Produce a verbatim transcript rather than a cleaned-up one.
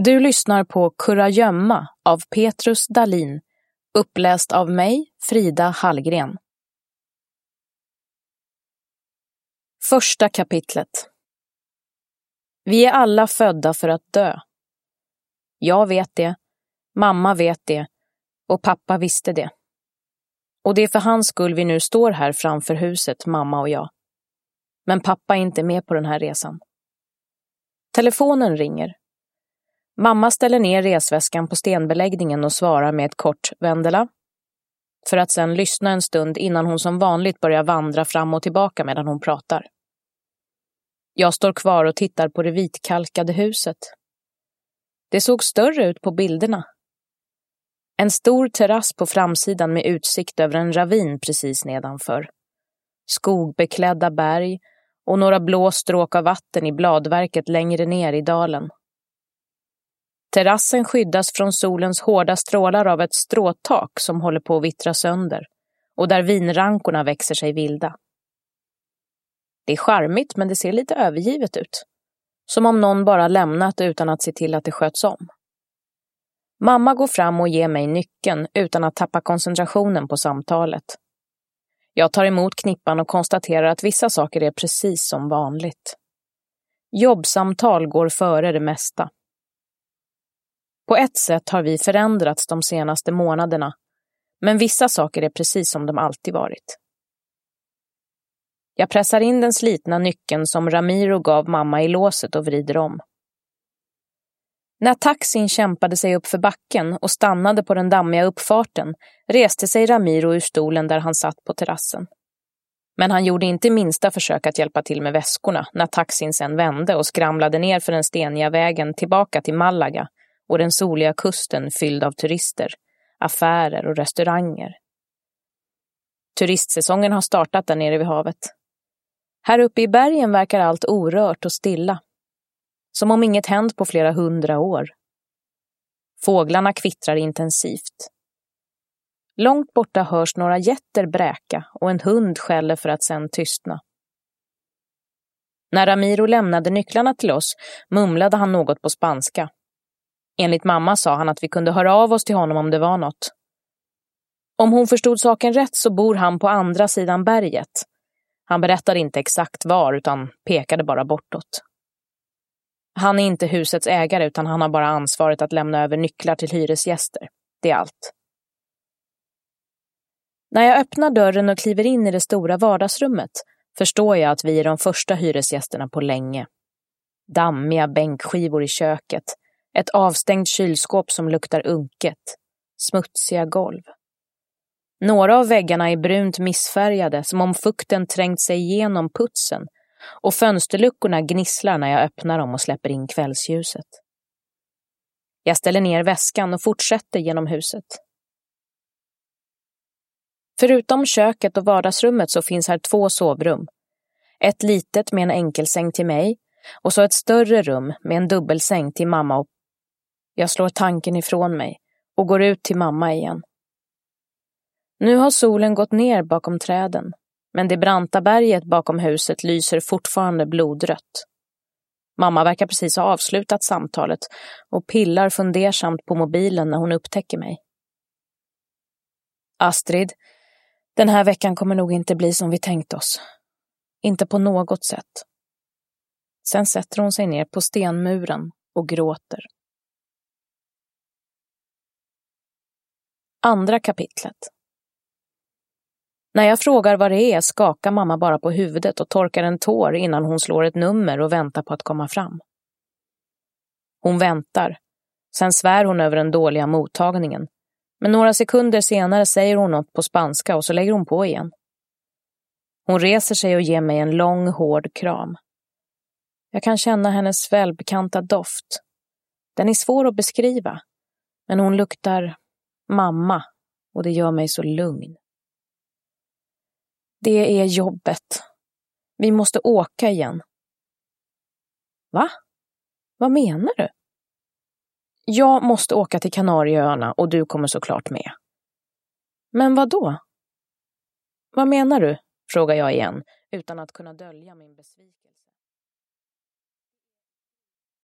Du lyssnar på Kurragömma av Petrus Dahlin, uppläst av mig, Frida Hallgren. Första kapitlet. Vi är alla födda för att dö. Jag vet det, mamma vet det och pappa visste det. Och det är för hans skull vi nu står här framför huset, mamma och jag. Men pappa är inte med på den här resan. Telefonen ringer. Mamma ställer ner resväskan på stenbeläggningen och svarar med ett kort Vendela. För att sedan lyssna en stund innan hon som vanligt börjar vandra fram och tillbaka medan hon pratar. Jag står kvar och tittar på det vitkalkade huset. Det såg större ut på bilderna. En stor terrass på framsidan med utsikt över en ravin precis nedanför. Skogbeklädda berg och några blå stråk av vatten i bladverket längre ner i dalen. Terrassen skyddas från solens hårda strålar av ett stråtak som håller på att vittra sönder och där vinrankorna växer sig vilda. Det är charmigt, men det ser lite övergivet ut. Som om någon bara lämnat utan att se till att det sköts om. Mamma går fram och ger mig nyckeln utan att tappa koncentrationen på samtalet. Jag tar emot knippan och konstaterar att vissa saker är precis som vanligt. Jobbsamtal går före det mesta. På ett sätt har vi förändrats de senaste månaderna, men vissa saker är precis som de alltid varit. Jag pressar in den slitna nyckeln som Ramiro gav mamma i låset och vrider om. När taxin kämpade sig upp för backen och stannade på den dammiga uppfarten reste sig Ramiro ur stolen där han satt på terrassen. Men han gjorde inte minsta försök att hjälpa till med väskorna när taxin sen vände och skramlade ner för den steniga vägen tillbaka till Malaga och den soliga kusten fylld av turister, affärer och restauranger. Turistsäsongen har startat där nere vid havet. Här uppe i bergen verkar allt orört och stilla. Som om inget hänt på flera hundra år. Fåglarna kvittrar intensivt. Långt borta hörs några jätter bräka och en hund skäller för att sen tystna. När Ramiro lämnade nycklarna till oss mumlade han något på spanska. Enligt mamma sa han att vi kunde höra av oss till honom om det var något. Om hon förstod saken rätt så bor han på andra sidan berget. Han berättade inte exakt var utan pekade bara bortåt. Han är inte husets ägare utan han har bara ansvaret att lämna över nycklar till hyresgäster. Det är allt. När jag öppnar dörren och kliver in i det stora vardagsrummet förstår jag att vi är de första hyresgästerna på länge. Dammiga bänkskivor i köket. Ett avstängt kylskåp som luktar unket. Smutsiga golv. Några av väggarna är brunt missfärgade som om fukten trängt sig igenom putsen och fönsterluckorna gnisslar när jag öppnar dem och släpper in kvällsljuset. Jag ställer ner väskan och fortsätter genom huset. Förutom köket och vardagsrummet så finns här två sovrum. Ett litet med en enkelsäng till mig och så ett större rum med en dubbelsäng till mamma och... Jag slår tanken ifrån mig och går ut till mamma igen. Nu har solen gått ner bakom träden, men det branta berget bakom huset lyser fortfarande blodrött. Mamma verkar precis ha avslutat samtalet och pillar fundersamt på mobilen när hon upptäcker mig. Astrid, den här veckan kommer nog inte bli som vi tänkt oss. Inte på något sätt. Sen sätter hon sig ner på stenmuren och gråter. Andra kapitlet. När jag frågar vad det är skakar mamma bara på huvudet och torkar en tår innan hon slår ett nummer och väntar på att komma fram. Hon väntar. Sen svär hon över den dåliga mottagningen. Men några sekunder senare säger hon något på spanska och så lägger hon på igen. Hon reser sig och ger mig en lång, hård kram. Jag kan känna hennes välbekanta doft. Den är svår att beskriva. Men hon luktar mamma och det gör mig så lugn. Det är jobbet. Vi måste åka igen. Va? Vad menar du? Jag måste åka till Kanarieöarna och du kommer såklart med. Men vad då? Vad menar du? Frågar jag igen utan att kunna dölja min besvikelse.